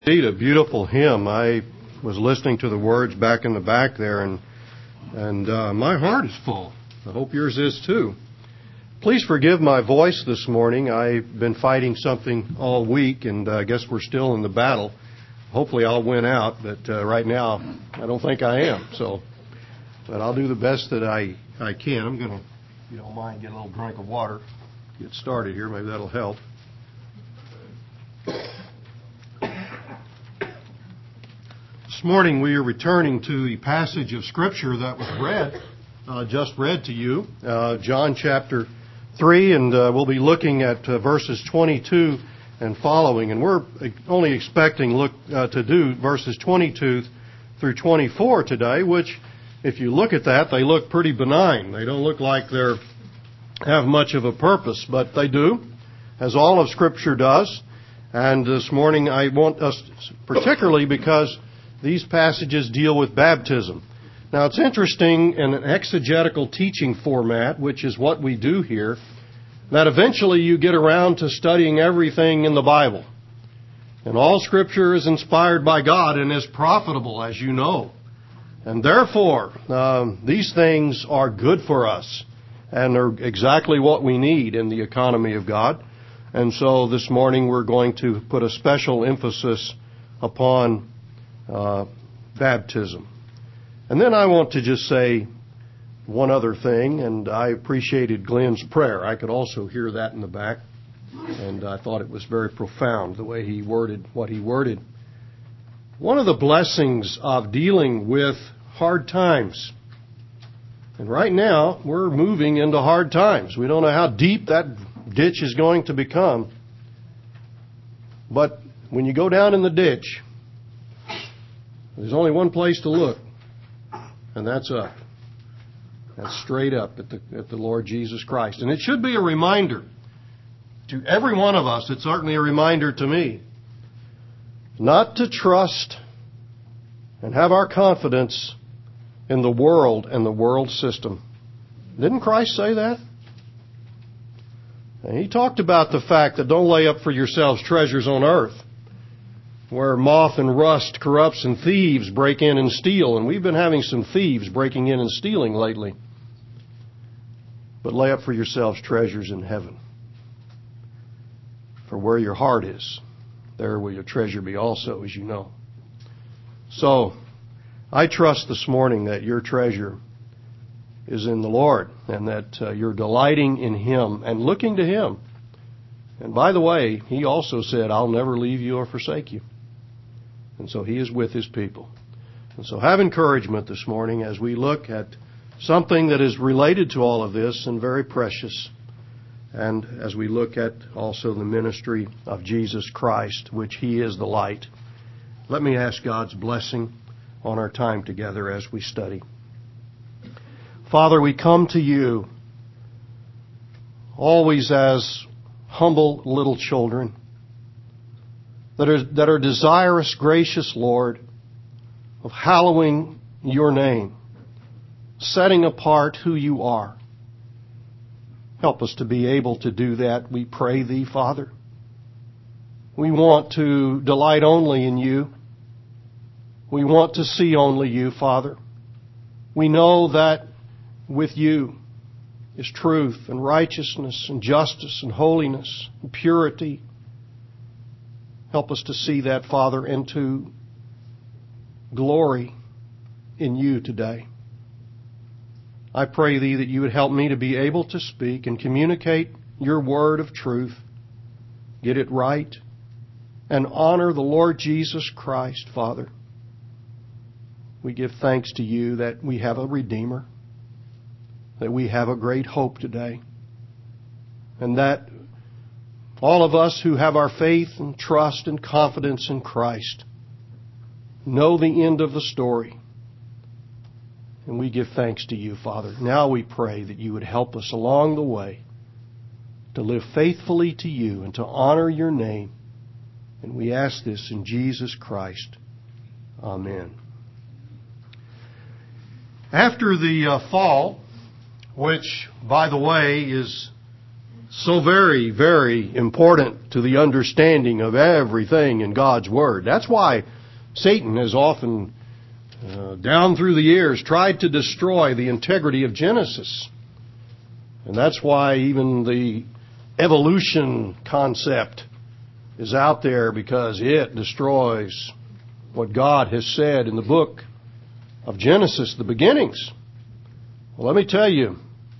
Indeed, a beautiful hymn. I was listening to the words back in the back there, and my heart is full. I hope yours is too. Please forgive my voice this morning. I've been fighting something all week, and I guess we're still in the battle. Hopefully I'll win out, but right now I don't think I am. But I'll do the best that I can. I'm going to, if you don't mind, get a little drink of water. Get started here. Maybe that'll help. This morning we are returning to the passage of Scripture that was just read to you, John chapter 3, and we'll be looking at verses 22 and following. And we're only expecting to do verses 22 through 24 today, which, if you look at that, they look pretty benign. They don't look like they have much of a purpose, but they do, as all of Scripture does. And this morning I want us, particularly because these passages deal with baptism. Now, it's interesting in an exegetical teaching format, which is what we do here, that eventually you get around to studying everything in the Bible. And all Scripture is inspired by God and is profitable, as you know. And therefore, these things are good for us and are exactly what we need in the economy of God. And so this morning we're going to put a special emphasis upon baptism. And then I want to just say one other thing, and I appreciated Glenn's prayer. I could also hear that in the back, and I thought it was very profound the way he worded what he worded. One of the blessings of dealing with hard times, and right now we're moving into hard times. We don't know how deep that ditch is going to become, but when you go down in the ditch, there's only one place to look, and that's up. That's straight up at the Lord Jesus Christ. And it should be a reminder to every one of us. It's certainly a reminder to me not to trust and have our confidence in the world and the world system. Didn't Christ say that? And He talked about the fact that don't lay up for yourselves treasures on earth, where moth and rust corrupts and thieves break in and steal. And we've been having some thieves breaking in and stealing lately. But lay up for yourselves treasures in heaven. For where your heart is, there will your treasure be also, as you know. So, I trust this morning that your treasure is in the Lord, and that you're delighting in Him and looking to Him. And by the way, He also said, I'll never leave you or forsake you. And so He is with His people. And so have encouragement this morning as we look at something that is related to all of this and very precious. And as we look at also the ministry of Jesus Christ, which He is the light. Let me ask God's blessing on our time together as we study. Father, we come to You always as humble little children that are desirous, gracious Lord, of hallowing Your name, setting apart who You are. Help us to be able to do that, we pray Thee, Father. We want to delight only in You. We want to see only You, Father. We know that with You is truth and righteousness and justice and holiness and purity. Help us to see that, Father, and to glory in You today. I pray Thee that You would help me to be able to speak and communicate Your word of truth, get it right, and honor the Lord Jesus Christ, Father. We give thanks to You that we have a Redeemer, that we have a great hope today, and that all of us who have our faith and trust and confidence in Christ know the end of the story. And we give thanks to You, Father. Now we pray that You would help us along the way to live faithfully to You and to honor Your name. And we ask this in Jesus Christ. Amen. After the fall, which, by the way, is so very, very important to the understanding of everything in God's Word. That's why Satan has often, down through the years, tried to destroy the integrity of Genesis. And that's why even the evolution concept is out there, because it destroys what God has said in the book of Genesis, the beginnings. Well, let me tell you,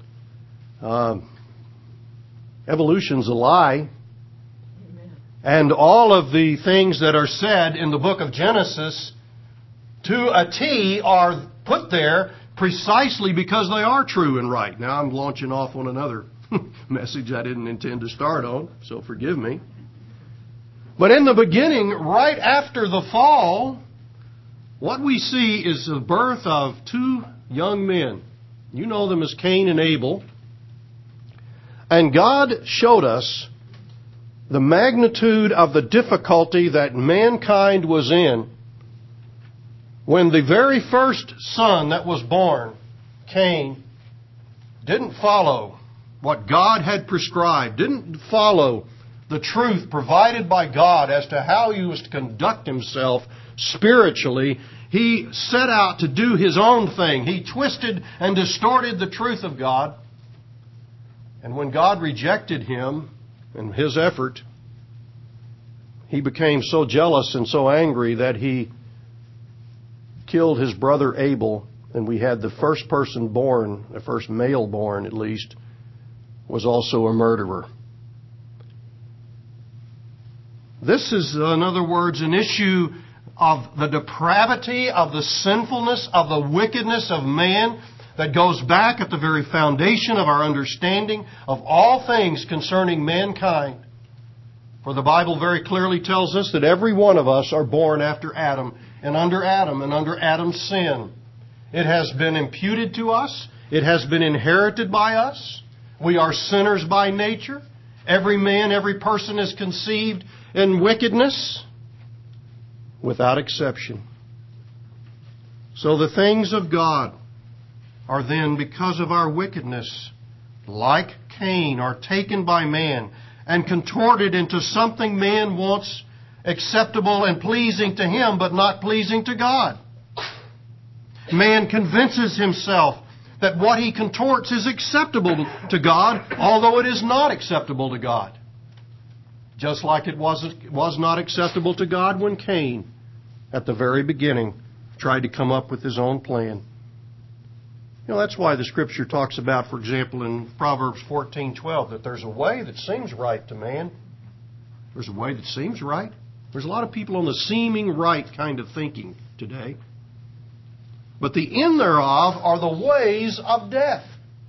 evolution's a lie. And all of the things that are said in the book of Genesis, to a T, are put there precisely because they are true and right. Now, I'm launching off on another message I didn't intend to start on, so forgive me. But in the beginning, right after the fall, what we see is the birth of two young men. You know them as Cain and Abel. And God showed us the magnitude of the difficulty that mankind was in when the very first son that was born, Cain, didn't follow what God had prescribed, didn't follow the truth provided by God as to how he was to conduct himself spiritually. He set out to do his own thing. He twisted and distorted the truth of God. And when God rejected him and his effort, he became so jealous and so angry that he killed his brother Abel. And we had the first person born, the first male born at least, was also a murderer. This is, in other words, an issue of the depravity, of the sinfulness, of the wickedness of man that goes back at the very foundation of our understanding of all things concerning mankind. For the Bible very clearly tells us that every one of us are born after Adam and under Adam's sin. It has been imputed to us. It has been inherited by us. We are sinners by nature. Every man, every person is conceived in wickedness, without exception. So the things of God are then, because of our wickedness, like Cain, are taken by man and contorted into something man wants acceptable and pleasing to him, but not pleasing to God. Man convinces himself that what he contorts is acceptable to God, although it is not acceptable to God. Just like it was not acceptable to God when Cain, at the very beginning, tried to come up with his own plan. You know, that's why the Scripture talks about, for example, in Proverbs 14:12, that there's a way that seems right to man. There's a way that seems right. There's a lot of people on the seeming right kind of thinking today. But the end thereof are the ways of death.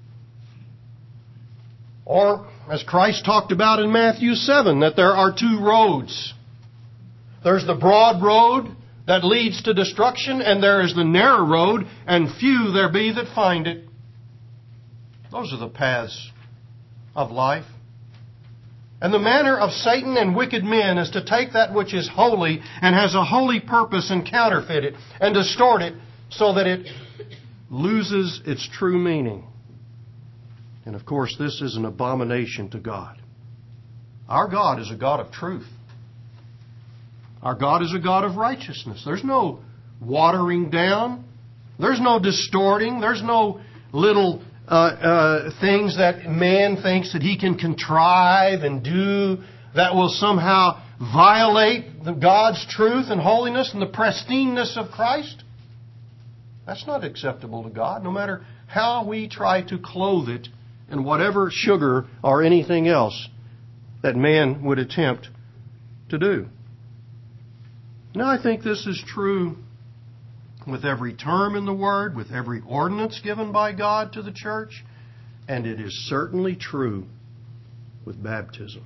Or, as Christ talked about in Matthew 7, that there are two roads. There's the broad road that leads to destruction, and there is the narrow road, and few there be that find it. Those are the paths of life. And the manner of Satan and wicked men is to take that which is holy and has a holy purpose and counterfeit it and distort it so that it loses its true meaning. And of course, this is an abomination to God. Our God is a God of truth. Our God is a God of righteousness. There's no watering down. There's no distorting. There's no little things that man thinks that he can contrive and do that will somehow violate God's truth and holiness and the pristineness of Christ. That's not acceptable to God, no matter how we try to clothe it in whatever sugar or anything else that man would attempt to do. Now, I think this is true with every term in the Word, with every ordinance given by God to the church, and it is certainly true with baptism.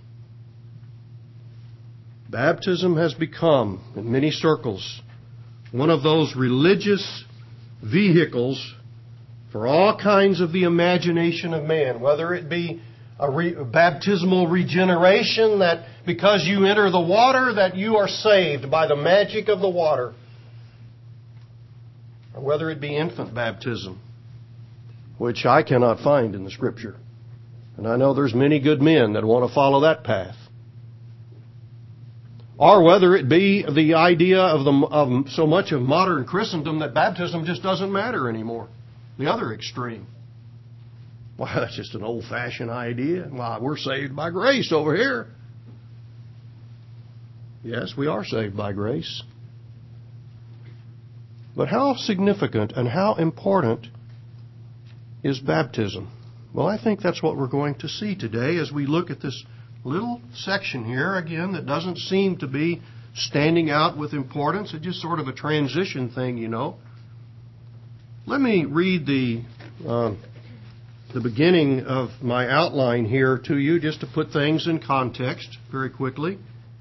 Baptism has become, in many circles, one of those religious vehicles for all kinds of the imagination of man, whether it be a baptismal regeneration, that because you enter the water that you are saved by the magic of the water, or whether it be infant baptism, which I cannot find in the Scripture. And I know there's many good men that want to follow that path. Or whether it be the idea of so much of modern Christendom that baptism just doesn't matter anymore. The other extreme. Well, that's just an old-fashioned idea. Well, we're saved by grace over here. Yes, we are saved by grace. But how significant and how important is baptism? Well, I think that's what we're going to see today as we look at this little section here, again, that doesn't seem to be standing out with importance. It's just sort of a transition thing, you know. Let me read the beginning of my outline here to you, just to put things in context very quickly.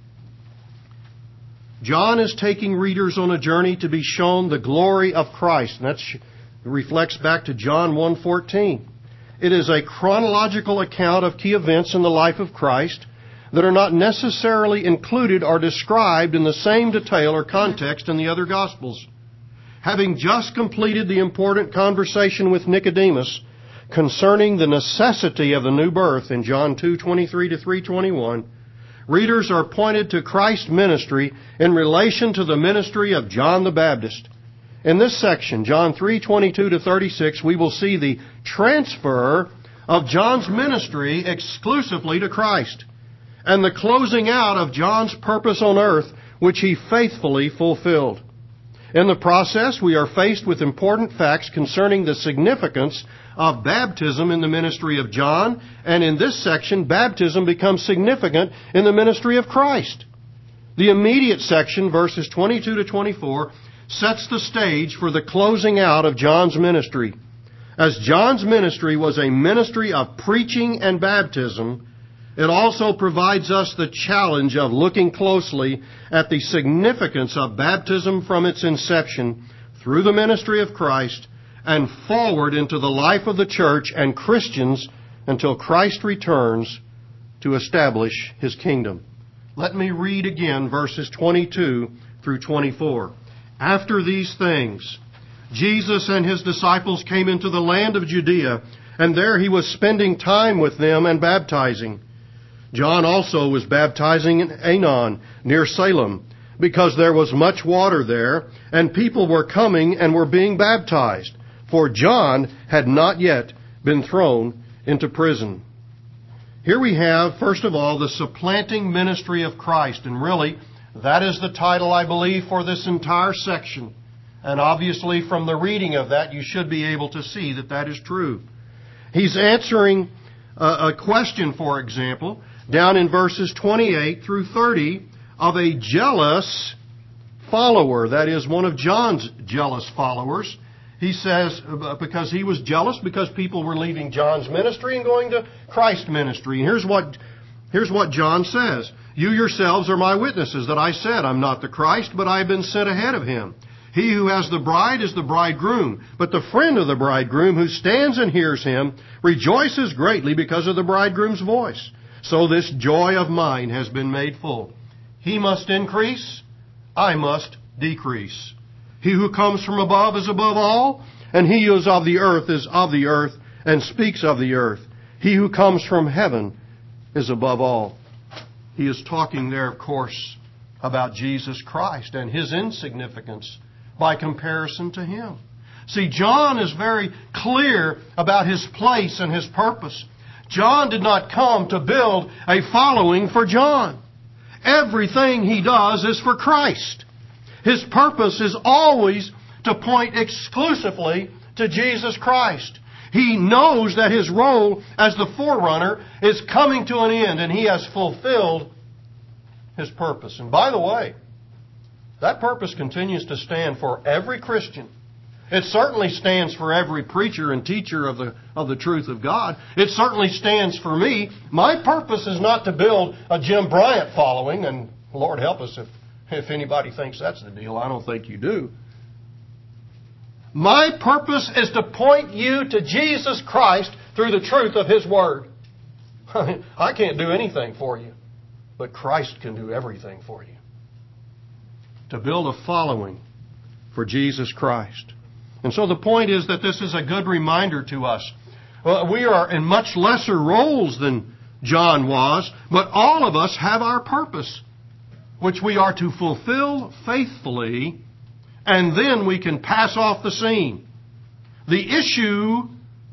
John is taking readers on a journey to be shown the glory of Christ. And that reflects back to John 1:14. It is a chronological account of key events in the life of Christ that are not necessarily included or described in the same detail or context in the other Gospels. Having just completed the important conversation with Nicodemus concerning the necessity of the new birth in John 2:23 to 3:21, readers are pointed to Christ's ministry in relation to the ministry of John the Baptist. In this section, John 3:22 to 36, we will see the transfer of John's ministry exclusively to Christ and the closing out of John's purpose on earth, which he faithfully fulfilled. In the process, we are faced with important facts concerning the significance of baptism in the ministry of John, and in this section, baptism becomes significant in the ministry of Christ. The immediate section, verses 22 to 24, sets the stage for the closing out of John's ministry. As John's ministry was a ministry of preaching and baptism, it also provides us the challenge of looking closely at the significance of baptism from its inception through the ministry of Christ and forward into the life of the church and Christians until Christ returns to establish His kingdom. Let me read again verses 22 through 24. After these things, Jesus and His disciples came into the land of Judea, and there He was spending time with them and baptizing. John also was baptizing in Aenon, near Salem, because there was much water there, and people were coming and were being baptized, for John had not yet been thrown into prison. Here we have, first of all, the supplanting ministry of Christ, and really, that is the title, I believe, for this entire section. And obviously, from the reading of that, you should be able to see that that is true. He's answering a question, for example, down in verses 28 through 30 of a jealous follower. That is, one of John's jealous followers. He says, because he was jealous because people were leaving John's ministry and going to Christ's ministry. And here's what John says. You yourselves are my witnesses that I said I'm not the Christ, but I have been sent ahead of Him. He who has the bride is the bridegroom, but the friend of the bridegroom who stands and hears Him rejoices greatly because of the bridegroom's voice. So this joy of mine has been made full. He must increase, I must decrease. He who comes from above is above all, and he who is of the earth and speaks of the earth. He who comes from heaven is above all. He is talking there, of course, about Jesus Christ and His insignificance by comparison to Him. See, John is very clear about his place and his purpose. John did not come to build a following for John. Everything he does is for Christ. His purpose is always to point exclusively to Jesus Christ. He knows that his role as the forerunner is coming to an end, and he has fulfilled his purpose. And by the way, that purpose continues to stand for every Christian. It certainly stands for every preacher and teacher of the truth of God. It certainly stands for me. My purpose is not to build a Jim Bryant following, and Lord help us if anybody thinks that's the deal. I don't think you do. My purpose is to point you to Jesus Christ through the truth of His Word. I can't do anything for you, but Christ can do everything for you. To build a following for Jesus Christ. And so the point is that this is a good reminder to us. Well, we are in much lesser roles than John was, but all of us have our purpose, which we are to fulfill faithfully, and then we can pass off the scene. The issue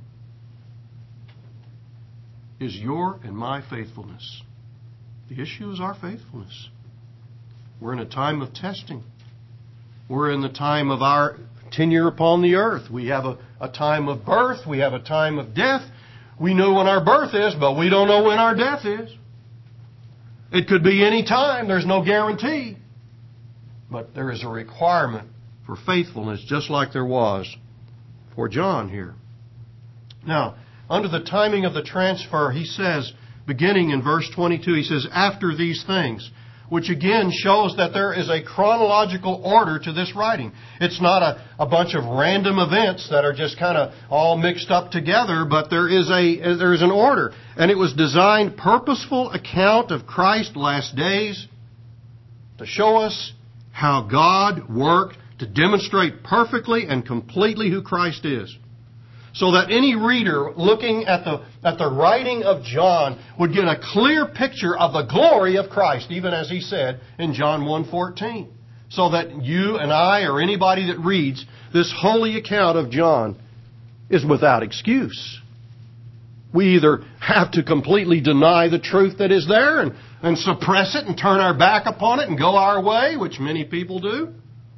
is your and my faithfulness. The issue is our faithfulness. We're in a time of testing. We're in the time of our tenure upon the earth. We have a time of birth. We have a time of death. We know when our birth is, but we don't know when our death is. It could be any time. There's no guarantee. But there is a requirement for faithfulness, just like there was for John here. Now, under the timing of the transfer, he says, beginning in verse 22, he says, after these things, which again shows that there is a chronological order to this writing. It's not a bunch of random events that are just kind of all mixed up together, but there is an order. And it was designed purposeful account of Christ's last days to show us how God worked to demonstrate perfectly and completely who Christ is. So that any reader looking at the writing of John would get a clear picture of the glory of Christ, even as he said in John 1:14. So that you and I, or anybody that reads this holy account of John, is without excuse. We either have to completely deny the truth that is there and suppress it and turn our back upon it and go our way, which many people do,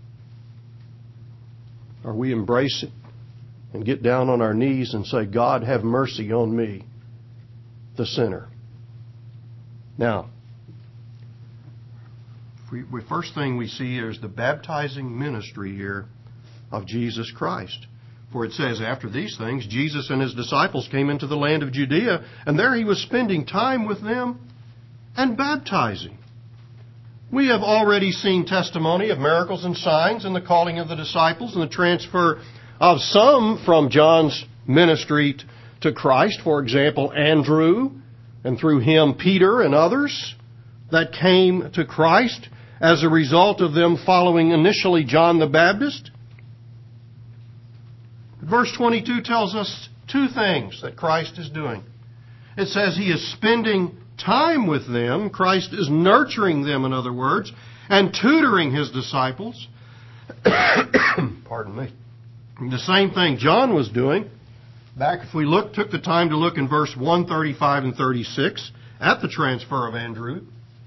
or we embrace it and get down on our knees and say, God, have mercy on me, the sinner. Now, first thing we see is the baptizing ministry here of Jesus Christ. For it says, after these things, Jesus and His disciples came into the land of Judea, and there He was spending time with them and baptizing. We have already seen testimony of miracles and signs in the calling of the disciples and the transfer of some from John's ministry to Christ. For example, Andrew, and through him Peter and others that came to Christ as a result of them following initially John the Baptist. Verse 22 tells us two things that Christ is doing. It says He is spending time with them. Christ is nurturing them, in other words, and tutoring His disciples. Pardon me. The same thing John was doing. Back, if we took the time to look in verse 1, 35 and 36 at the transfer of Andrew.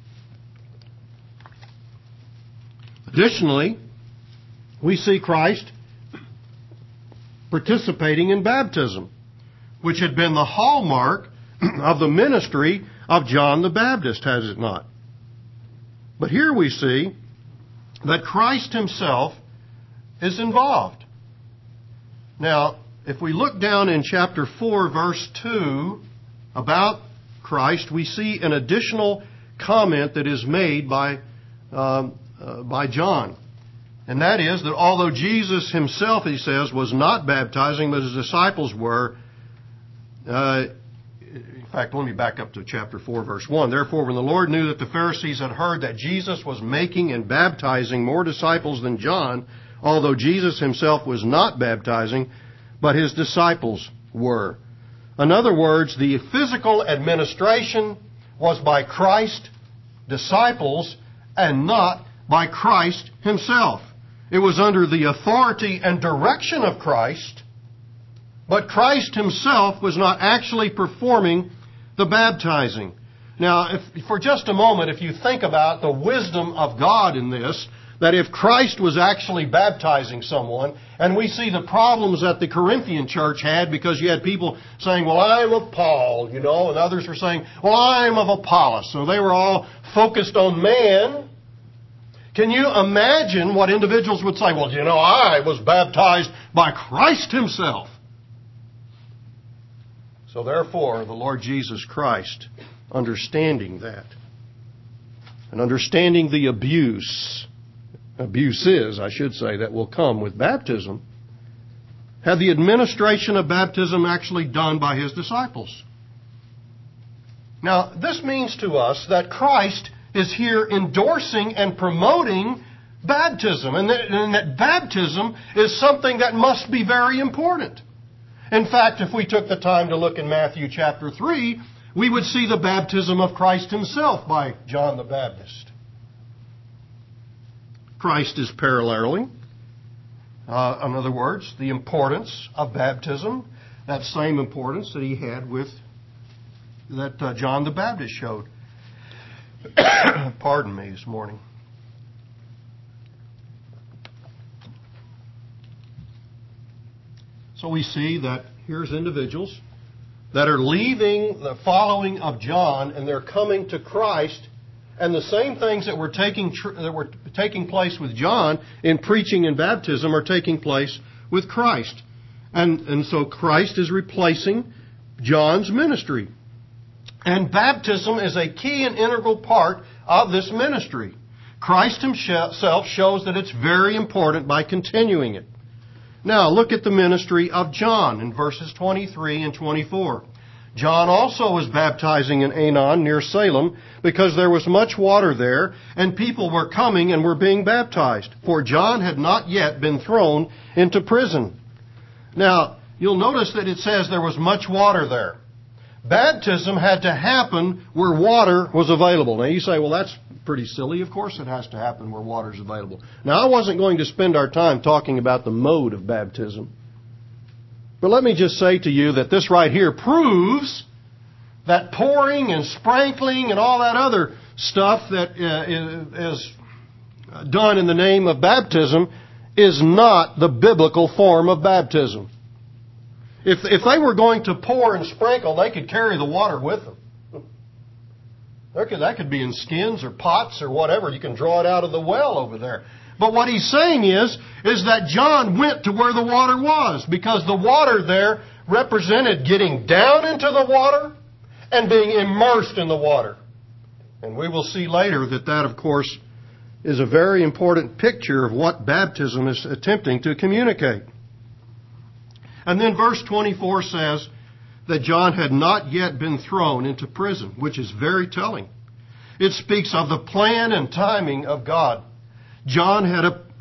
Additionally, we see Christ participating in baptism, which had been the hallmark of the ministry of John the Baptist, has it not? But here we see that Christ Himself is involved. Now, if we look down in chapter 4, verse 2, about Christ, we see an additional comment that is made by John. And that is that although Jesus Himself, he says, was not baptizing, but His disciples were. In fact, let me back up to chapter 4, verse 1. Therefore, when the Lord knew that the Pharisees had heard that Jesus was making and baptizing more disciples than John, although Jesus Himself was not baptizing, but His disciples were. In other words, the physical administration was by Christ's disciples and not by Christ Himself. It was under the authority and direction of Christ, but Christ Himself was not actually performing the baptizing. Now, for just a moment, if you think about the wisdom of God in this, that if Christ was actually baptizing someone, and we see the problems that the Corinthian church had because you had people saying, well, I'm of Paul, and others were saying, well, I'm of Apollos. So they were all focused on man. Can you imagine what individuals would say? Well, I was baptized by Christ Himself. So therefore, the Lord Jesus Christ, understanding that, and understanding the abuses, I should say, that will come with baptism, had the administration of baptism actually done by His disciples. Now, this means to us that Christ is here endorsing and promoting baptism, and that baptism is something that must be very important. In fact, if we took the time to look in Matthew chapter 3, we would see the baptism of Christ himself by John the Baptist. Christ is paralleling, in other words, the importance of baptism, that same importance that he had that John the Baptist showed. Pardon me this morning. So we see that here's individuals that are leaving the following of John and they're coming to Christ, and the same things that were taking place with John in preaching and baptism are taking place with Christ. And so Christ is replacing John's ministry. And baptism is a key and integral part of this ministry. Christ himself shows that it's very important by continuing it. Now, look at the ministry of John in verses 23 and 24. John also was baptizing in Aenon near Salem because there was much water there, and people were coming and were being baptized, for John had not yet been thrown into prison. Now, you'll notice that it says there was much water there. Baptism had to happen where water was available. Now, you say, well, that's pretty silly. Of course it has to happen where water is available. Now, I wasn't going to spend our time talking about the mode of baptism. But let me just say to you that this right here proves that pouring and sprinkling and all that other stuff that is done in the name of baptism is not the biblical form of baptism. If they were going to pour and sprinkle, they could carry the water with them. That could be in skins or pots or whatever. You can draw it out of the well over there. But what he's saying is that John went to where the water was, because the water there represented getting down into the water and being immersed in the water. And we will see later that, of course, is a very important picture of what baptism is attempting to communicate. And then verse 24 says that John had not yet been thrown into prison, which is very telling. It speaks of the plan and timing of God. John had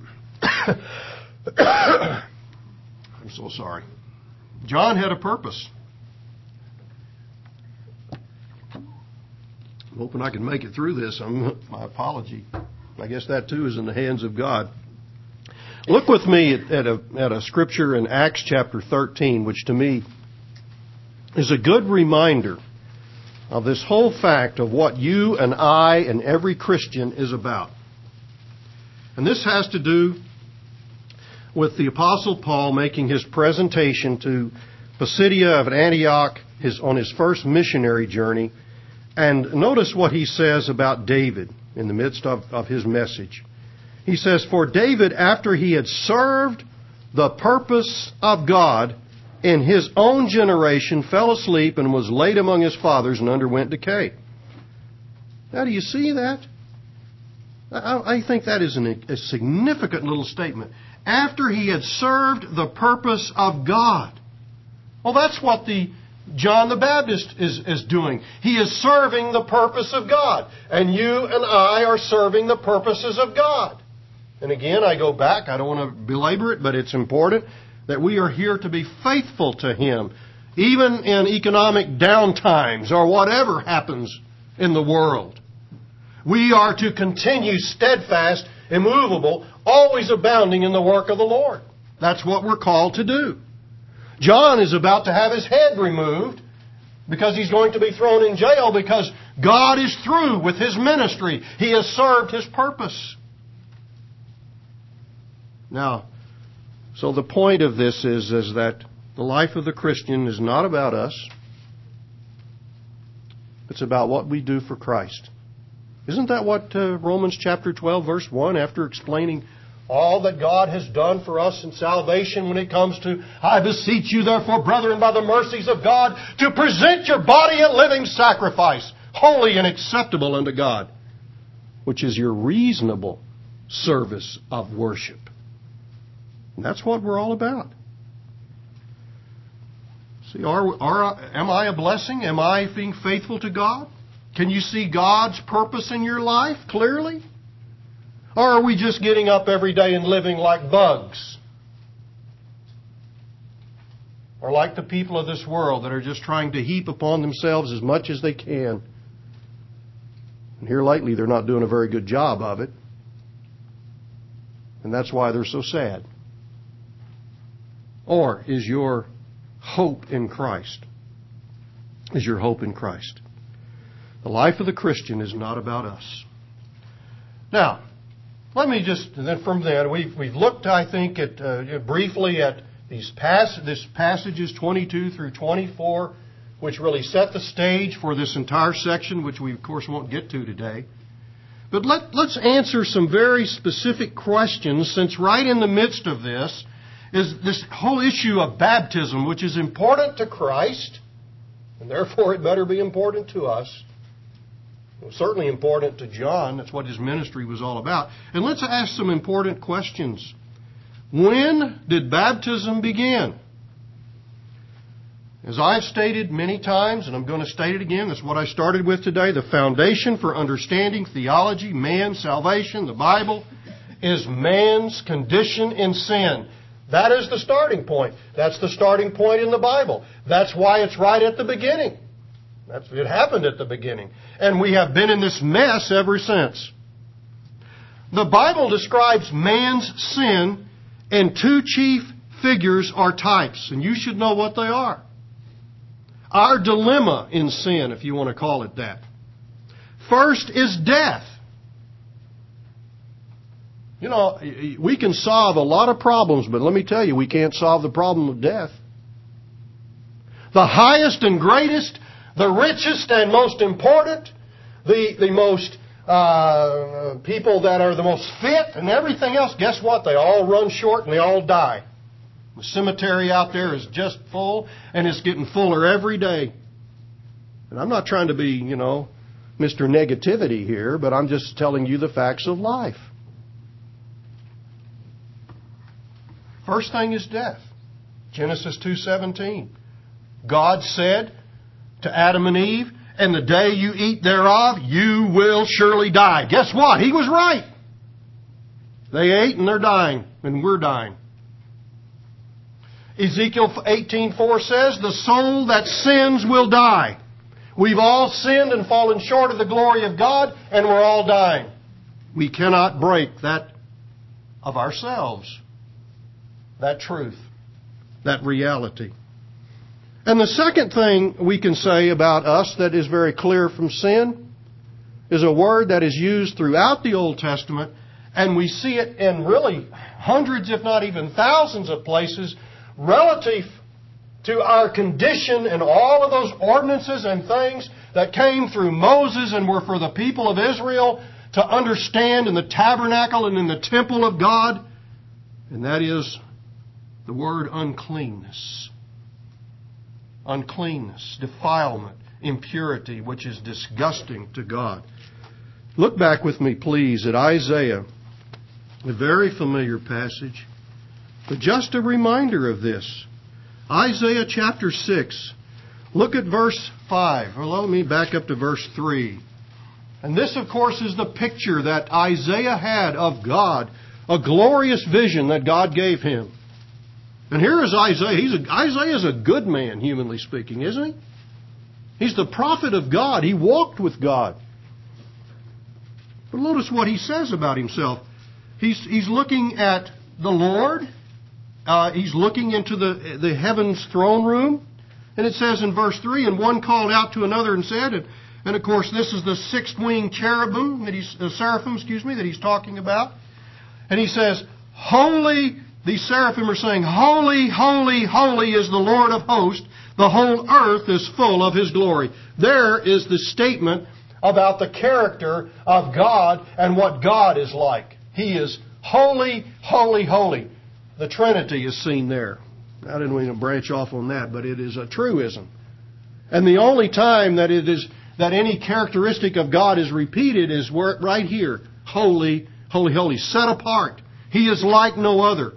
I'm so sorry. John had a purpose. I'm hoping I can make it through this. My apology. I guess that too is in the hands of God. Look with me at a scripture in Acts chapter 13, which to me is a good reminder of this whole fact of what you and I and every Christian is about. And this has to do with the Apostle Paul making his presentation to Pisidia of Antioch on his first missionary journey. And notice what he says about David in the midst of his message. He says, "For David, after he had served the purpose of God in his own generation, fell asleep and was laid among his fathers and underwent decay." Now, do you see that? I think that is a significant little statement. After he had served the purpose of God. Well, that's what John the Baptist is doing. He is serving the purpose of God. And you and I are serving the purposes of God. And again, I go back. I don't want to belabor it, but it's important that we are here to be faithful to Him, even in economic downtimes or whatever happens in the world. We are to continue steadfast, immovable, always abounding in the work of the Lord. That's what we're called to do. John is about to have his head removed because he's going to be thrown in jail because God is through with his ministry. He has served his purpose. Now, so the point of this is that the life of the Christian is not about us. It's about what we do for Christ. Isn't that what Romans chapter 12, verse 1, after explaining all that God has done for us in salvation when it comes to, "I beseech you therefore, brethren, by the mercies of God, to present your body a living sacrifice, holy and acceptable unto God, which is your reasonable service of worship." And that's what we're all about. See, am I a blessing? Am I being faithful to God? Can you see God's purpose in your life clearly? Or are we just getting up every day and living like bugs? are like the people of this world that are just trying to heap upon themselves as much as they can. And here lately they're not doing a very good job of it. And that's why they're so sad. Or is your hope in Christ? Is your hope in Christ? The life of the Christian is not about us. Now, let me just, and then from there, we've looked, I think, at briefly at these passages 22 through 24, which really set the stage for this entire section, which we, of course, won't get to today. But let's answer some very specific questions, since right in the midst of this is this whole issue of baptism, which is important to Christ, and therefore it better be important to us. It was certainly important to John. That's what his ministry was all about. And let's ask some important questions. When did baptism begin? As I've stated many times, and I'm going to state it again, that's what I started with today, the foundation for understanding theology, man's salvation, the Bible, is man's condition in sin. That is the starting point. That's the starting point in the Bible. That's why it's right at the beginning. It happened at the beginning. And we have been in this mess ever since. The Bible describes man's sin in two chief figures or types, and you should know what they are. Our dilemma in sin, if you want to call it that. First is death. You know, we can solve a lot of problems, but let me tell you, we can't solve the problem of death. The highest and greatest, the richest and most important, the most people that are the most fit and everything else, guess what? They all run short and they all die. The cemetery out there is just full, and it's getting fuller every day. And I'm not trying to be, Mr. Negativity here, but I'm just telling you the facts of life. First thing is death. Genesis 2:17. God said to Adam and Eve, "And the day you eat thereof, you will surely die." Guess what? He was right. They ate and they're dying, and we're dying. Ezekiel 18:4 says, "The soul that sins will die." We've all sinned and fallen short of the glory of God, and we're all dying. We cannot break that of ourselves, that truth, that reality. And the second thing we can say about us that is very clear from sin is a word that is used throughout the Old Testament, and we see it in really hundreds, if not even thousands of places, relative to our condition and all of those ordinances and things that came through Moses and were for the people of Israel to understand in the tabernacle and in the temple of God. And that is the word uncleanness. Uncleanness, defilement, impurity, which is disgusting to God. Look back with me, please, at Isaiah, a very familiar passage. But just a reminder of this. Isaiah chapter 6. Look at verse 5. Well, let me back up to verse 3. And this, of course, is the picture that Isaiah had of God. A glorious vision that God gave him. And here is Isaiah. Isaiah is a good man, humanly speaking, isn't he? He's the prophet of God. He walked with God. But notice what he says about himself. He's looking at the Lord. He's looking into the heaven's throne room. And it says in verse 3, "And one called out to another and said," and of course this is the six-winged seraphim that he's talking about. And he says, "Holy," these seraphim are saying, "Holy, holy, holy is the Lord of hosts. The whole earth is full of His glory." There is the statement about the character of God and what God is like. He is holy, holy, holy. The Trinity is seen there. I didn't want to branch off on that, but it is a truism. And the only time that any characteristic of God is repeated is right here. Holy, holy, holy. Set apart. He is like no other.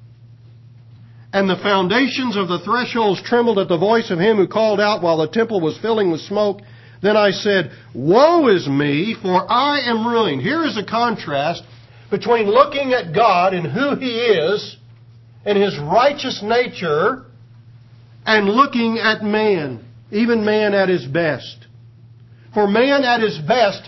"And the foundations of the thresholds trembled at the voice of him who called out while the temple was filling with smoke. Then I said, Woe is me, for I am ruined." Here is a contrast between looking at God and who He is and His righteous nature, and looking at man, even man at his best. For man at his best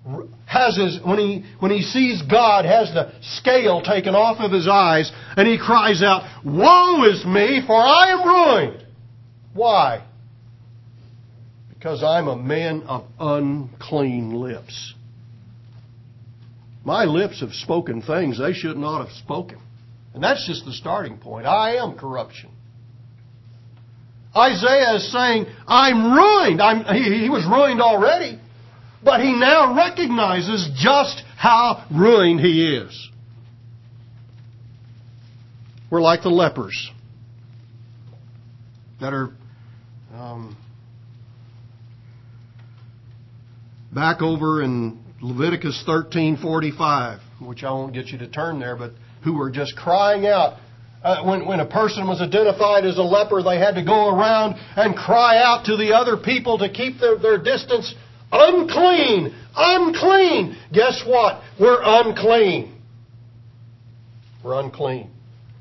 when he sees God, has the scale taken off of his eyes, and he cries out, "Woe is me, for I am ruined." Why? Because I'm a man of unclean lips. My lips have spoken things they should not have spoken. And that's just the starting point. I am corruption. Isaiah is saying, I'm ruined. He was ruined already, but he now recognizes just how ruined he is. We're like the lepers that are back over in Leviticus 13:45, which I won't get you to turn there, but who were just crying out. When a person was identified as a leper, they had to go around and cry out to the other people to keep their distance. Unclean! Unclean! Guess what? We're unclean. We're unclean.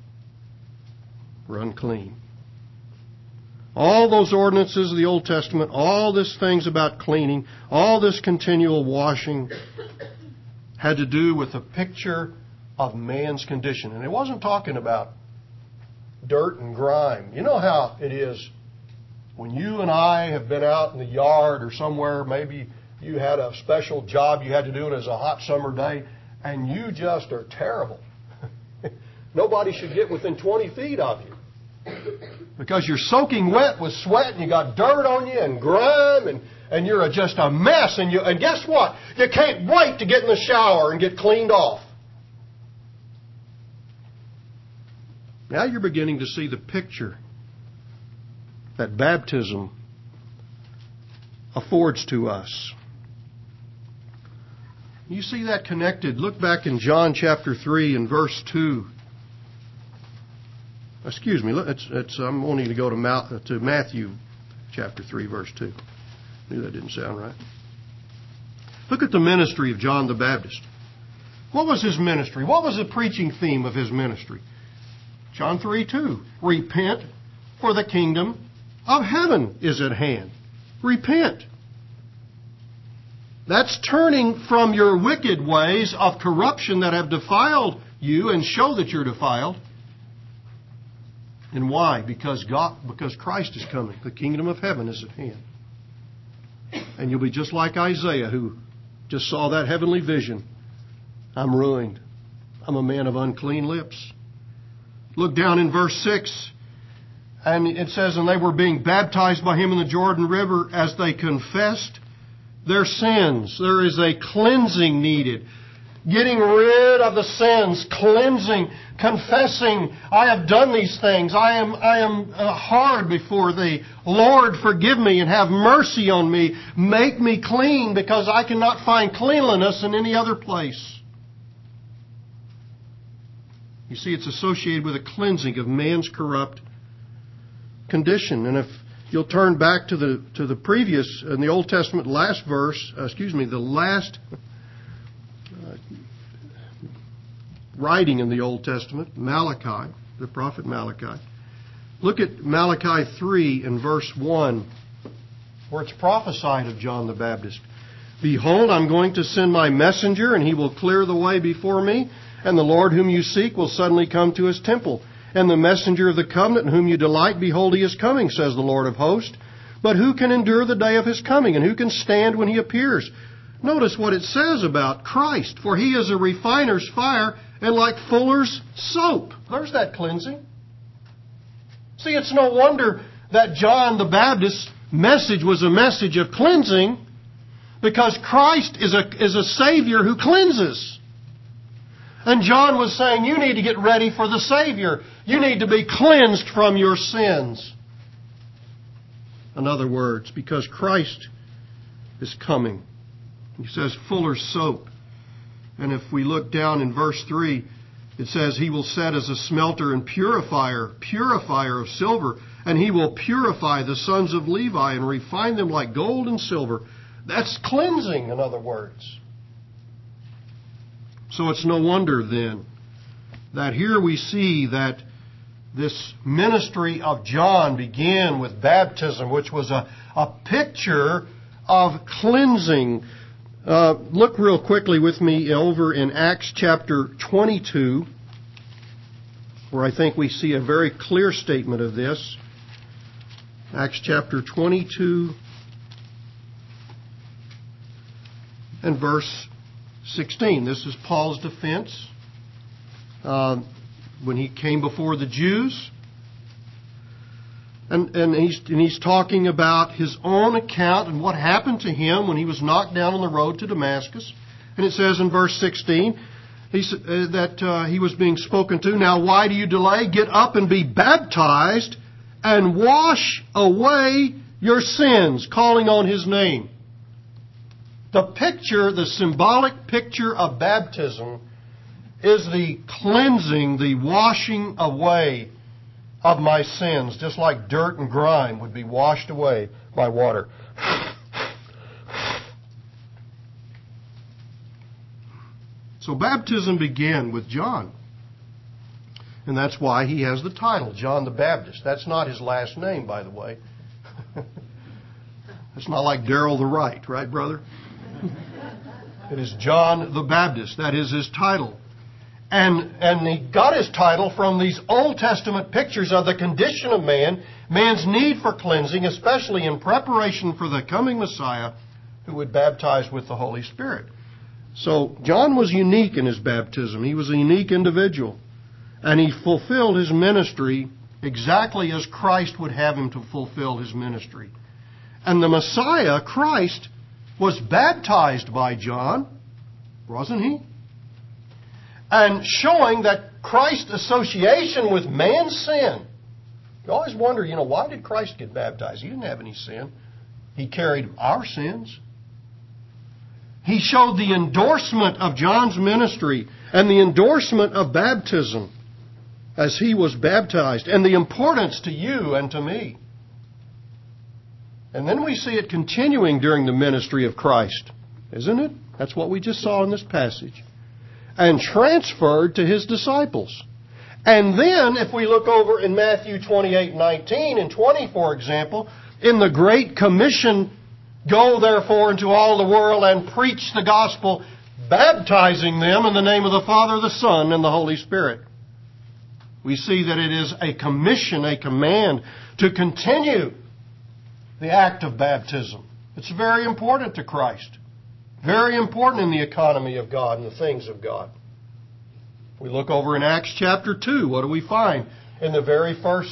We're unclean. All those ordinances of the Old Testament, all these things about cleaning, all this continual washing had to do with a picture of man's condition. And it wasn't talking about dirt and grime. You know how it is when you and I have been out in the yard or somewhere, maybe you had a special job you had to do, and it was a hot summer day, and you just are terrible. Nobody should get within 20 feet of you, because you're soaking wet with sweat, and you got dirt on you and grime, and you're just a mess. And guess what? You can't wait to get in the shower and get cleaned off. Now you're beginning to see the picture that baptism affords to us. You see that connected. Look back in John chapter 3 and verse 2. Excuse me, I'm wanting to go to Matthew chapter 3, verse 2. I knew that didn't sound right. Look at the ministry of John the Baptist. What was his ministry? What was the preaching theme of his ministry? John 3:2. Repent, for the kingdom of heaven is at hand. Repent. That's turning from your wicked ways of corruption that have defiled you and show that you're defiled. And why? Because Christ is coming. The kingdom of heaven is at hand. And you'll be just like Isaiah, who just saw that heavenly vision. I'm ruined. I'm a man of unclean lips. Look down in verse 6. And it says, and they were being baptized by him in the Jordan River as they confessed their sins. There is a cleansing needed. Getting rid of the sins, cleansing, confessing, I have done these things. I am hard before thee. Lord, forgive me and have mercy on me. Make me clean, because I cannot find cleanliness in any other place. You see, it's associated with a cleansing of man's corrupt condition. And if you'll turn back to the previous, in the Old Testament, the last writing in the Old Testament, Malachi, the prophet Malachi. Look at Malachi 3 and verse 1, where it's prophesied of John the Baptist. Behold, I'm going to send my messenger, and he will clear the way before me. And the Lord whom you seek will suddenly come to his temple. And the messenger of the covenant in whom you delight, behold, he is coming, says the Lord of hosts. But who can endure the day of his coming? And who can stand when he appears? Notice what it says about Christ. For he is a refiner's fire, and like fuller's soap. There's that cleansing. See, it's no wonder that John the Baptist's message was a message of cleansing, because Christ is a Savior who cleanses. And John was saying, you need to get ready for the Savior. You need to be cleansed from your sins. In other words, because Christ is coming. He says, fuller's soap. And if we look down in verse 3, it says, he will set as a smelter and purifier of silver, and he will purify the sons of Levi and refine them like gold and silver. That's cleansing, in other words. So it's no wonder then that here we see that this ministry of John began with baptism, which was a picture of cleansing. Look real quickly with me over in Acts chapter 22, where I think we see a very clear statement of this. Acts chapter 22 and verse 16. This is Paul's defense when he came before the Jews. And he's talking about his own account and what happened to him when he was knocked down on the road to Damascus. And it says in verse 16 that he was being spoken to. Now, why do you delay? Get up and be baptized and wash away your sins, calling on his name. The picture, the symbolic picture of baptism is the cleansing, the washing away of my sins, just like dirt and grime would be washed away by water. So baptism began with John. And that's why he has the title, John the Baptist. That's not his last name, by the way. It's not like Darrell the Right, right, brother? It is John the Baptist. That is his title. And he got his title from these Old Testament pictures of the condition of man, man's need for cleansing, especially in preparation for the coming Messiah who would baptize with the Holy Spirit. So John was unique in his baptism. He was a unique individual. And he fulfilled his ministry exactly as Christ would have him to fulfill his ministry. And the Messiah, Christ, was baptized by John, wasn't he? And showing that Christ's association with man's sin. You always wonder, why did Christ get baptized? He didn't have any sin. He carried our sins. He showed the endorsement of John's ministry and the endorsement of baptism as he was baptized, and the importance to you and to me. And then we see it continuing during the ministry of Christ, isn't it? That's what we just saw in this passage. And transferred to his disciples. And then, if we look over in Matthew 28:19 and 20, for example, in the Great Commission, go therefore into all the world and preach the gospel, baptizing them in the name of the Father, the Son, and the Holy Spirit. We see that it is a commission, a command to continue the act of baptism. It's very important to Christ. Very important in the economy of God and the things of God. We look over in Acts chapter 2. What do we find? In the very first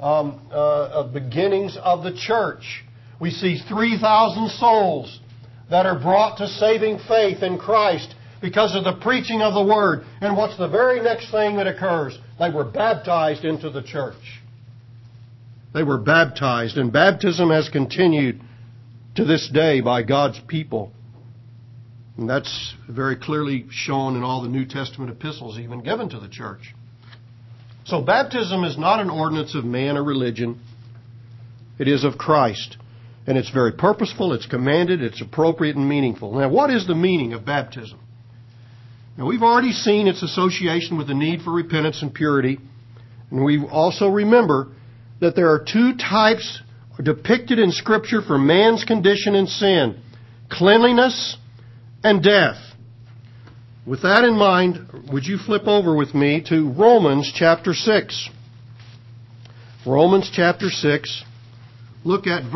beginnings of the church, we see 3,000 souls that are brought to saving faith in Christ because of the preaching of the Word. And what's the very next thing that occurs? They were baptized into the church. They were baptized, and baptism has continued to this day by God's people. And that's very clearly shown in all the New Testament epistles even given to the church. So baptism is not an ordinance of man or religion. It is of Christ. And it's very purposeful, it's commanded, it's appropriate and meaningful. Now, what is the meaning of baptism? Now, we've already seen its association with the need for repentance and purity. And we also remember that there are two types depicted in Scripture for man's condition in sin: cleanliness and death. With that in mind, would you flip over with me to Romans chapter 6? Romans chapter 6. Look at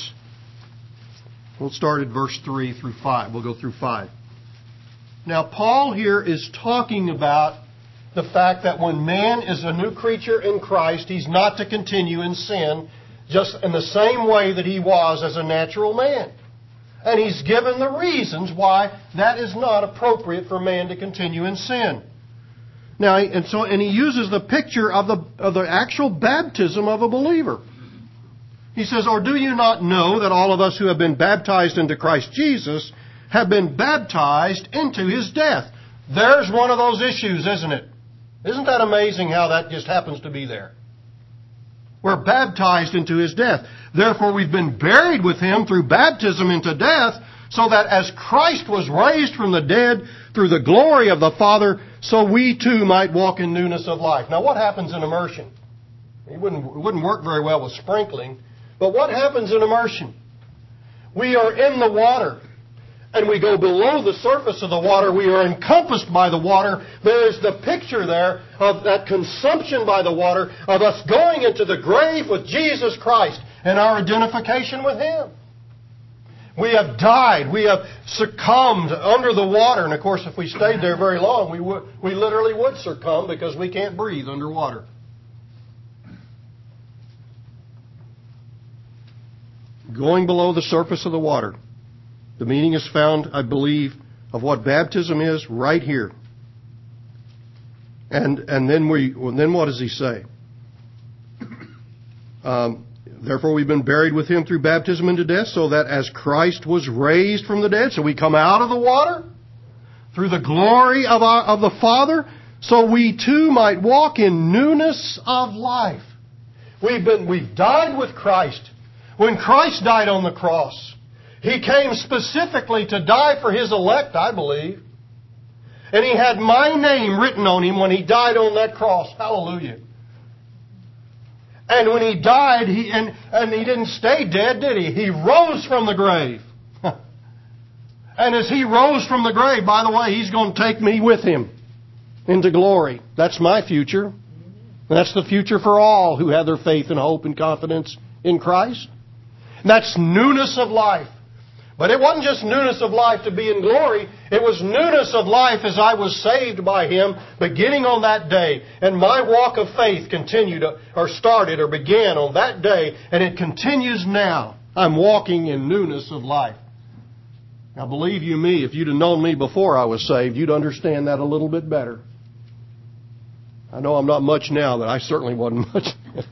we'll start at verse 3 through 5. We'll go through 5. Now, Paul here is talking about the fact that when man is a new creature in Christ, he's not to continue in sin just in the same way that he was as a natural man. And he's given the reasons why that is not appropriate for man to continue in sin. Now, and he uses the picture of the actual baptism of a believer. He says, "Or do you not know that all of us who have been baptized into Christ Jesus have been baptized into His death?" There's one of those issues, isn't it? Isn't that amazing how that just happens to be there? We're baptized into His death. Therefore, we've been buried with Him through baptism into death, so that as Christ was raised from the dead through the glory of the Father, so we too might walk in newness of life. Now, what happens in immersion? It wouldn't work very well with sprinkling. But what happens in immersion? We are in the water, and we go below the surface of the water. We are encompassed by the water. There is the picture there of that consumption by the water, of us going into the grave with Jesus Christ and our identification with Him. We have died. We have succumbed under the water. And of course, if we stayed there very long, we literally would succumb because we can't breathe underwater. Going below the surface of the water. The meaning is found, I believe, of what baptism is right here. And then what does he say? Therefore we've been buried with Him through baptism into death, so that as Christ was raised from the dead, so we come out of the water through the glory of the Father, so we too might walk in newness of life. We've died with Christ. When Christ died on the cross, He came specifically to die for His elect, I believe. And He had my name written on Him when He died on that cross. Hallelujah. And when He died, He didn't stay dead, did He? He rose from the grave. And as He rose from the grave, by the way, He's going to take me with Him into glory. That's my future. And that's the future for all who have their faith and hope and confidence in Christ. And that's newness of life. But it wasn't just newness of life to be in glory. It was newness of life as I was saved by Him beginning on that day. And my walk of faith started or began on that day. And it continues now. I'm walking in newness of life. Now believe you me, if you'd have known me before I was saved, you'd understand that a little bit better. I know I'm not much now, but I certainly wasn't much.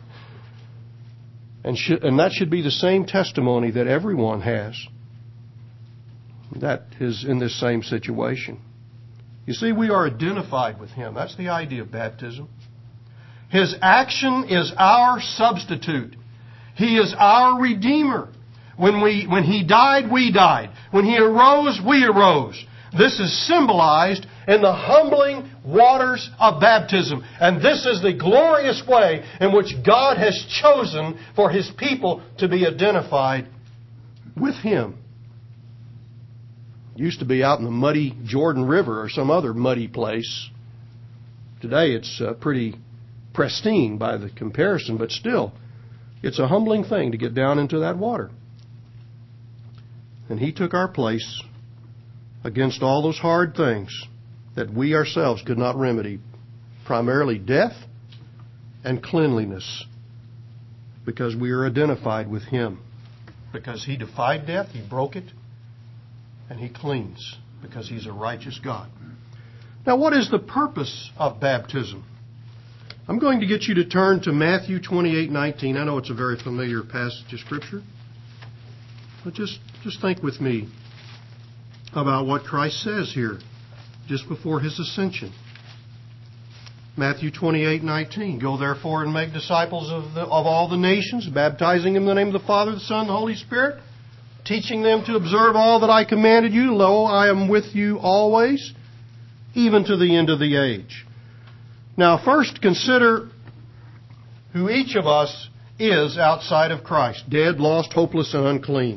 And that should be the same testimony that everyone has that is in this same situation. You see, we are identified with Him. That's the idea of baptism. His action is our substitute. He is our Redeemer. When He died, we died. When He arose, we arose. This is symbolized in the humbling waters of baptism. And this is the glorious way in which God has chosen for His people to be identified with Him. It used to be out in the muddy Jordan River or some other muddy place. Today it's pretty pristine by the comparison, but still, it's a humbling thing to get down into that water. And He took our place against all those hard things that we ourselves could not remedy, primarily death and cleanliness, because we are identified with Him. Because He defied death, He broke it, and He cleans, because He's a righteous God. Now, what is the purpose of baptism? I'm going to get you to turn to Matthew 28:19. I know it's a very familiar passage of Scripture, but just think with me about what Christ says here just before His ascension. Matthew 28:19. Go therefore and make disciples of all the nations, baptizing them in the name of the Father, the Son, and the Holy Spirit, teaching them to observe all that I commanded you. Lo, I am with you always, even to the end of the age. Now, first consider who each of us is outside of Christ. Dead, lost, hopeless, and unclean.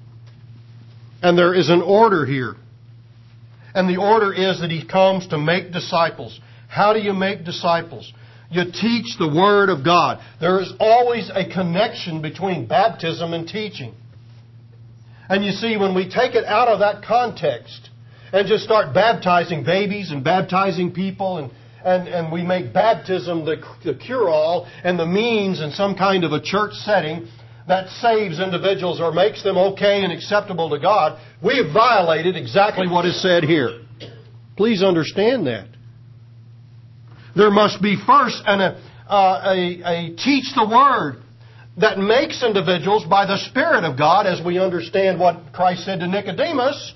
And there is an order here. And the order is that He comes to make disciples. How do you make disciples? You teach the Word of God. There is always a connection between baptism and teaching. And you see, when we take it out of that context and just start baptizing babies and baptizing people and we make baptism the cure-all and the means in some kind of a church setting that saves individuals or makes them okay and acceptable to God, we have violated exactly what is said here. Please understand that. There must be first a teach the Word that makes individuals by the Spirit of God, as we understand what Christ said to Nicodemus,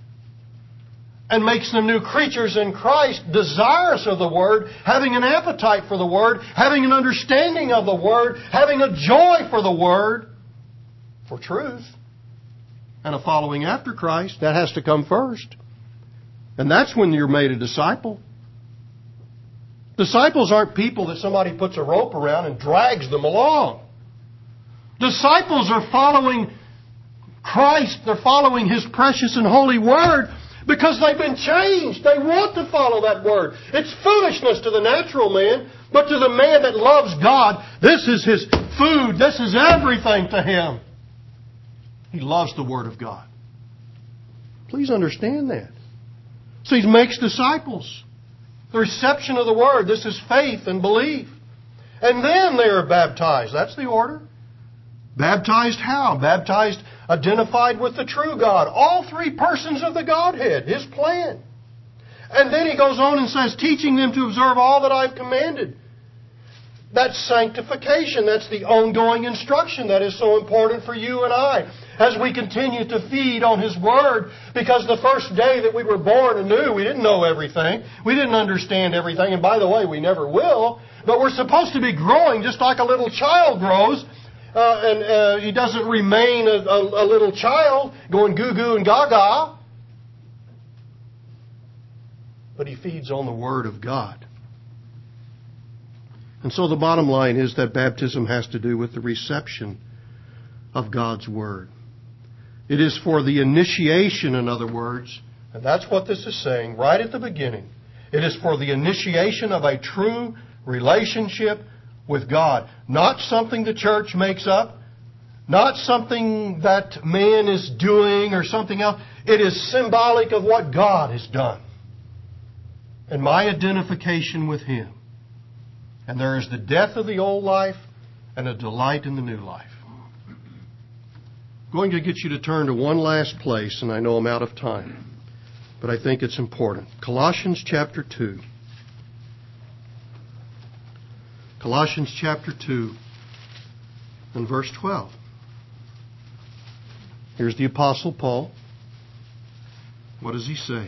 and makes them new creatures in Christ, desirous of the Word, having an appetite for the Word, having an understanding of the Word, having a joy for the Word, for truth, and a following after Christ. That has to come first. And that's when you're made a disciple. Disciples aren't people that somebody puts a rope around and drags them along. Disciples are following Christ. They're following His precious and holy Word because they've been changed. They want to follow that Word. It's foolishness to the natural man, but to the man that loves God, this is his food. This is everything to him. He loves the Word of God. Please understand that. So He makes disciples. The reception of the Word. This is faith and belief. And then they are baptized. That's the order. Baptized how? Baptized identified with the true God. All three persons of the Godhead. His plan. And then He goes on and says, teaching them to observe all that I've commanded. That's sanctification. That's the ongoing instruction that is so important for you and I as we continue to feed on His Word. Because the first day that we were born anew, we didn't know everything. We didn't understand everything. And by the way, we never will. But we're supposed to be growing just like a little child grows. And he doesn't remain a little child going goo-goo and gaga. But he feeds on the Word of God. And so the bottom line is that baptism has to do with the reception of God's Word. It is for the initiation, in other words, and that's what this is saying right at the beginning. It is for the initiation of a true relationship with God. Not something the church makes up. Not something that man is doing or something else. It is symbolic of what God has done. And my identification with Him. And there is the death of the old life and a delight in the new life. I'm going to get you to turn to one last place, and I know I'm out of time, but I think it's important. Colossians chapter 2. Colossians chapter 2 and verse 12. Here's the Apostle Paul. What does he say?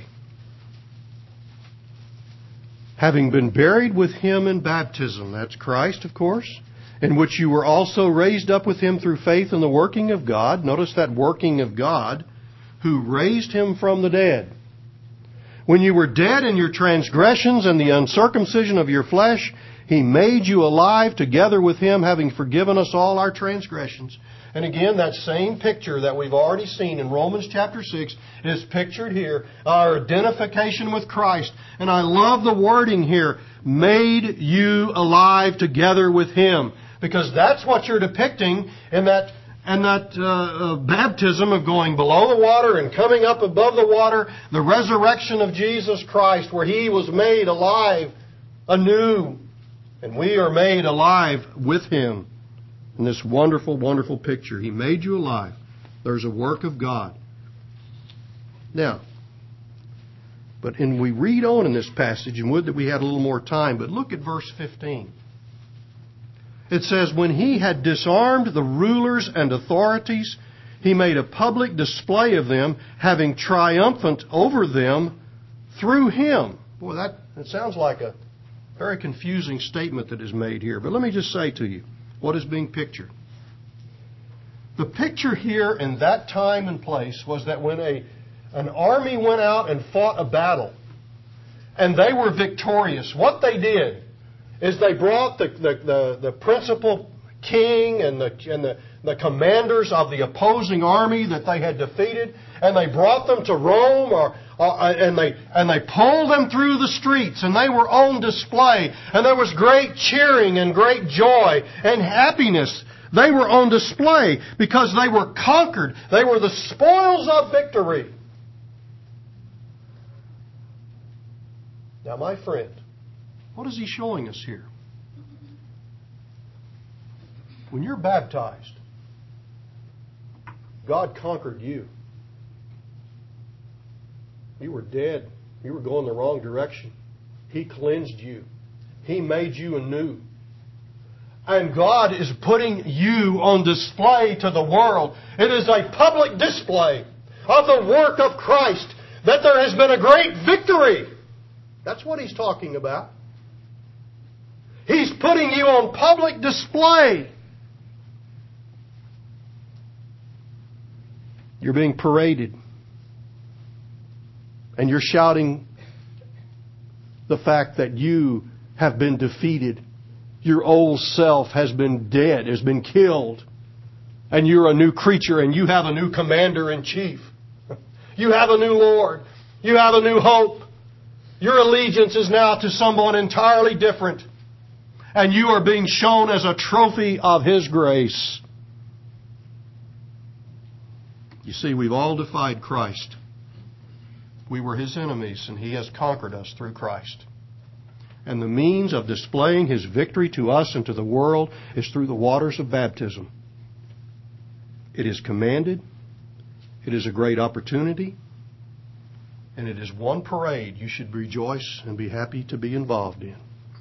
Having been buried with Him in baptism, that's Christ, of course, in which you were also raised up with Him through faith in the working of God. Notice that working of God, who raised Him from the dead. When you were dead in your transgressions and the uncircumcision of your flesh, He made you alive together with Him, having forgiven us all our transgressions. And again, that same picture that we've already seen in Romans chapter 6 is pictured here. Our identification with Christ. And I love the wording here. Made you alive together with Him. Because that's what you're depicting in that baptism of going below the water and coming up above the water. The resurrection of Jesus Christ, where He was made alive anew. And we are made alive with Him. In this wonderful, wonderful picture. He made you alive. There's a work of God. Now, we read on in this passage, and would that we had a little more time, but look at verse 15. It says, when He had disarmed the rulers and authorities, He made a public display of them, having triumphant over them through Him. Boy, that sounds like a very confusing statement that is made here. But let me just say to you, what is being pictured? The picture here in that time and place was that when an army went out and fought a battle, and they were victorious, what they did is they brought the principal king and the commanders of the opposing army that they had defeated, and they brought them to Rome, and they pulled them through the streets, and they were on display, and there was great cheering and great joy and happiness. They were on display because they were conquered. They were the spoils of victory. Now, my friend, what is he showing us here? When you're baptized, God conquered you. You were dead. You were going the wrong direction. He cleansed you. He made you anew. And God is putting you on display to the world. It is a public display of the work of Christ, that there has been a great victory. That's what He's talking about. He's putting you on public display. You're being paraded. And you're shouting the fact that you have been defeated. Your old self has been dead, has been killed. And you're a new creature, and you have a new commander-in-chief. You have a new Lord. You have a new hope. Your allegiance is now to someone entirely different. And you are being shown as a trophy of His grace. You see, we've all defied Christ. We were His enemies, and He has conquered us through Christ. And the means of displaying His victory to us and to the world is through the waters of baptism. It is commanded. It is a great opportunity. And it is one parade you should rejoice and be happy to be involved in.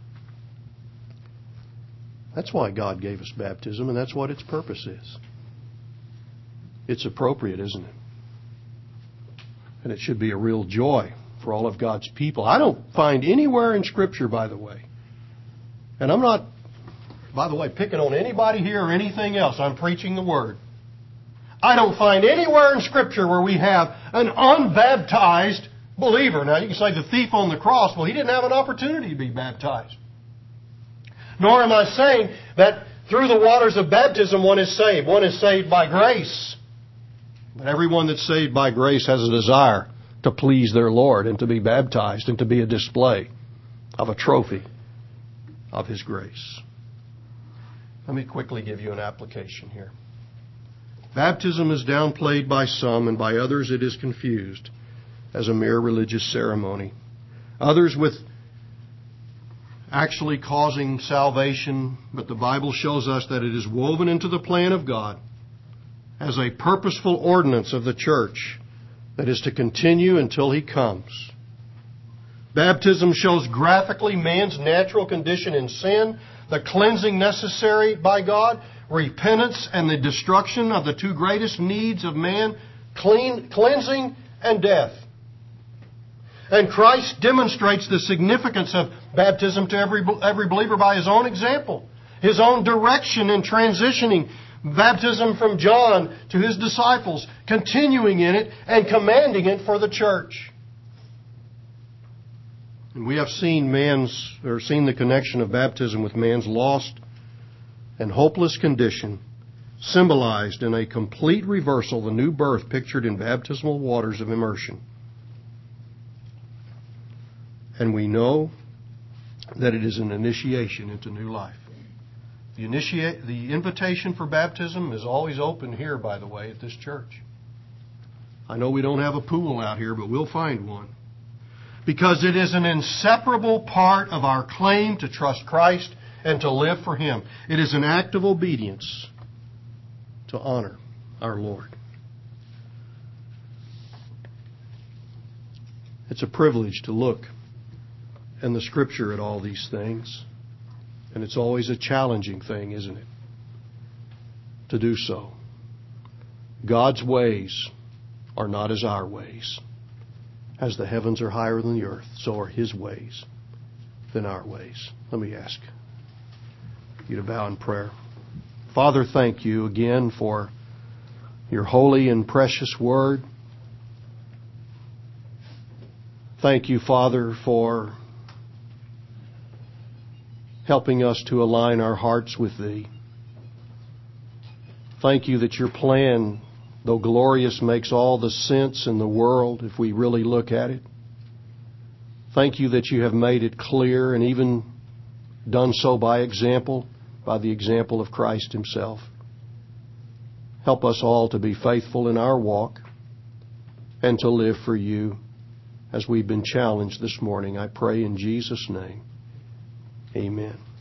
That's why God gave us baptism, and that's what its purpose is. It's appropriate, isn't it? And it should be a real joy for all of God's people. I don't find anywhere in Scripture, by the way, and I'm not, by the way, picking on anybody here or anything else. I'm preaching the Word. I don't find anywhere in Scripture where we have an unbaptized believer. Now, you can say the thief on the cross, well, he didn't have an opportunity to be baptized. Nor am I saying that through the waters of baptism one is saved. One is saved by grace. But everyone that's saved by grace has a desire to please their Lord and to be baptized and to be a display of a trophy of His grace. Let me quickly give you an application here. Baptism is downplayed by some, and by others it is confused as a mere religious ceremony. Others with actually causing salvation, but the Bible shows us that it is woven into the plan of God as a purposeful ordinance of the church that is to continue until He comes. Baptism shows graphically man's natural condition in sin, the cleansing necessary by God, repentance, and the destruction of the two greatest needs of man, cleansing and death. And Christ demonstrates the significance of baptism to every believer by His own example, His own direction in transitioning baptism from John to His disciples, continuing in it and commanding it for the church. And we have seen the connection of baptism with man's lost and hopeless condition, symbolized in a complete reversal, the new birth pictured in baptismal waters of immersion. And we know that it is an initiation into new life. The invitation for baptism is always open here, by the way, at this church. I know we don't have a pool out here, but we'll find one. Because it is an inseparable part of our claim to trust Christ and to live for Him. It is an act of obedience to honor our Lord. It's a privilege to look in the Scripture at all these things. And it's always a challenging thing, isn't it? To do so. God's ways are not as our ways. As the heavens are higher than the earth, so are His ways than our ways. Let me ask you to bow in prayer. Father, thank You again for Your holy and precious Word. Thank You, Father, for helping us to align our hearts with Thee. Thank You that Your plan, though glorious, makes all the sense in the world if we really look at it. Thank You that You have made it clear and even done so by example, by the example of Christ Himself. Help us all to be faithful in our walk and to live for You as we've been challenged this morning. I pray in Jesus' name. Amen.